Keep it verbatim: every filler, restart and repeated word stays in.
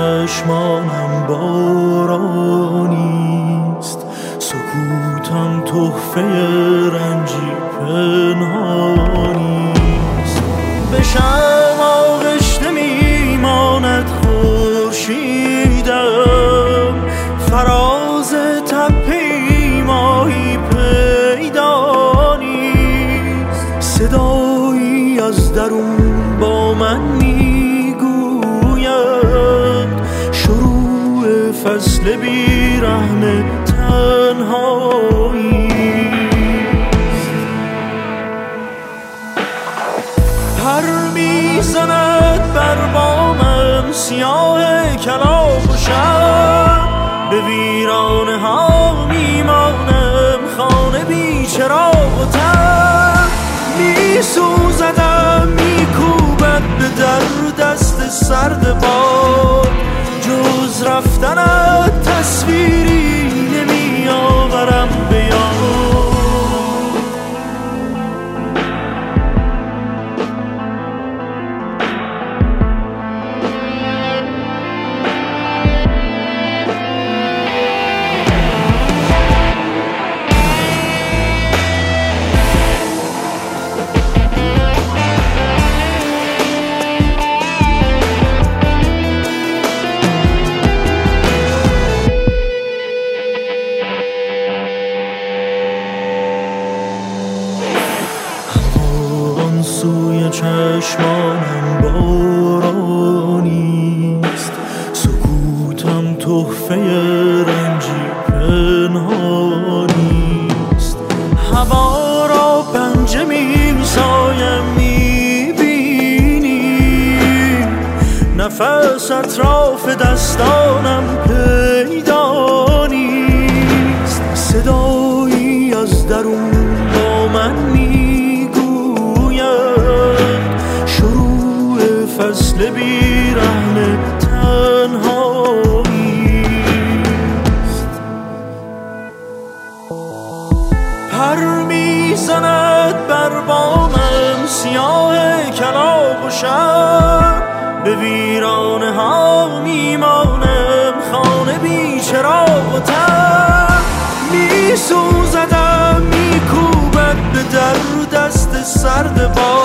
چشمانم بارانیست، سکوتم تحفه رنجی پنهانیست. به شم آغشته میماند خورشیدم، فراز تپه‌ای ماهی پیدا نیست. صدایی از درون با من میگوید شروع فصل بیرحم تنهایی. پر میزند بر بامم سیاه کلاغ و شب، به ویرانه ها میمانم خانه بی چراغ و تب. میسوزدم میکوبد به در دست سرد باد، جز رفتنت تصویری نمیآورم به یاد. سوی چشمانم بارانیست، سکوتم تحفه رنجی پنهانیست. هوا را پنجه میسایم میبینی، نفس اطراف دستانم پیدا نیست. صدایی از درون با من فصل بیرحم تنهاییست. پر میزند بر بامم سیاه کلاغ و شب، به ویرانه ها میمانم خانه بی چراغ و تب. میسوزدم میکوبد به در دست سرد باد،